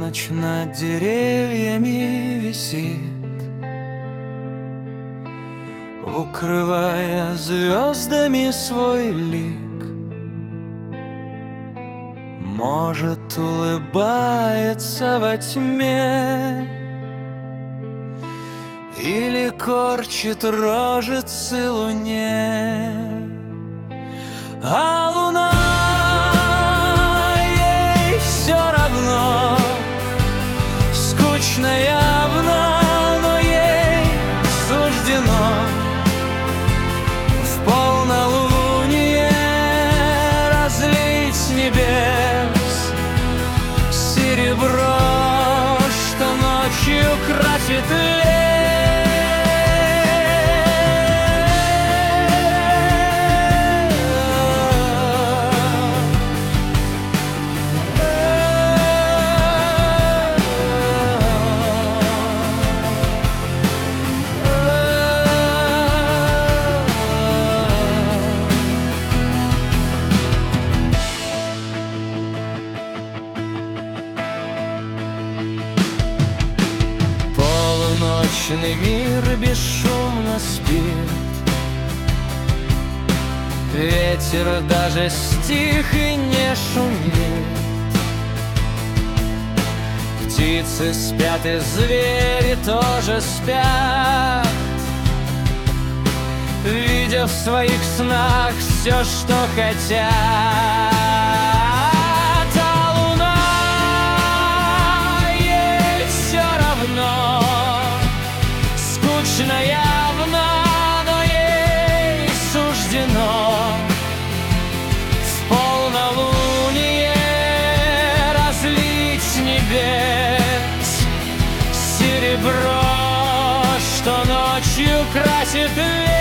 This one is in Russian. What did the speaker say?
Полночь над деревьями висит, укрывая звездами свой лик. Может, улыбается во тьме или корчит рожицы луне, а луна ей все равно. Скучно явно, но ей суждено в полнолуние разлить с небес серебро, что ночью красит лес. Полуночный мир бесшумно спит, ветер даже стих и не шумит. Птицы спят и звери тоже спят, видя в своих снах все, что хотят. Скучно явно, но ей суждено в полнолуние разлить с небес серебро, что ночью красит лес.